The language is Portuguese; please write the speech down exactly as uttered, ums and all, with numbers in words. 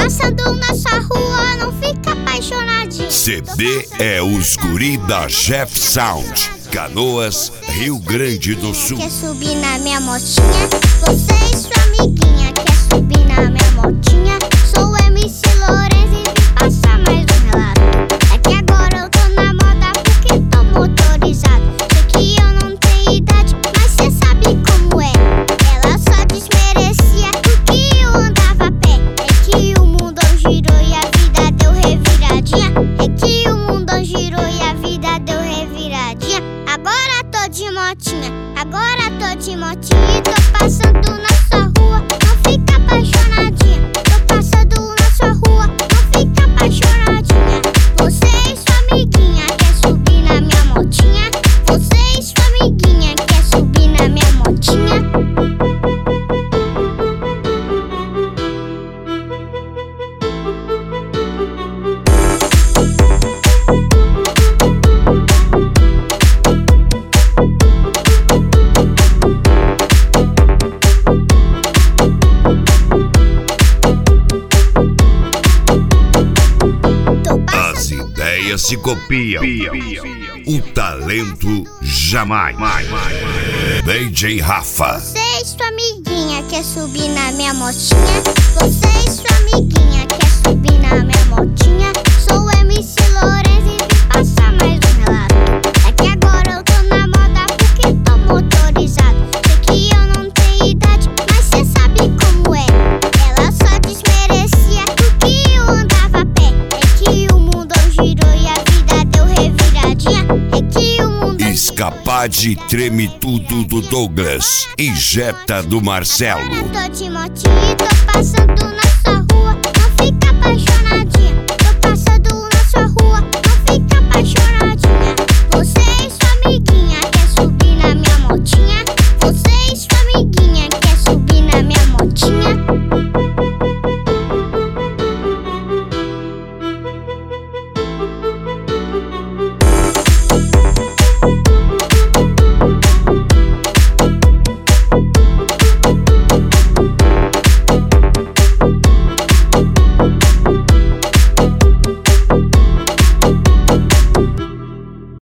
passando na sua rua, não fica apaixonadinha. C D é os guri da Jeff Sound, Canoas, Rio Grande do Sul. Quer subir na minha motinha? Você e sua amiguinha quer subir na minha motinha? Sou o M C Lourenço e vim passar mais um relato. É que agora eu tô na moda porque tô motorizado. Sei que eu não tenho idade, mas cê sabe como é. Ela só desmerecia porque eu andava a pé. É que o mundo girou e a vida deu reviradinha. É que o mundo girou e a vida deu reviradinha. Agora tô de motinha, agora tô de motinha e tô passando na sua rua, não fica apaixonadinha. Tô passando na sua rua, não fica apaixonadinha. Você e sua amiguinha quer subir na minha motinha? Você e sua amiguinha quer subir na minha motinha? As ideias se copiam, o talento jamais. D J Rafa. Você e sua amiguinha quer subir na minha motinha? Você e sua amiguinha quer subir na minha motinha? Sou o M C Lourenço e vim passar mais um relato. É que agora eu tô na moda porque tô motorizado. Sei que eu não tenho idade, mas cê sabe como é. Ela só desmerecia porque eu andava a pé. É que o mundo girou e a vida deu reviradinha. É que o mundo Escapade Treme Tudo do Douglas, Injeta do Marcelo. Tô de motinha e tô passando na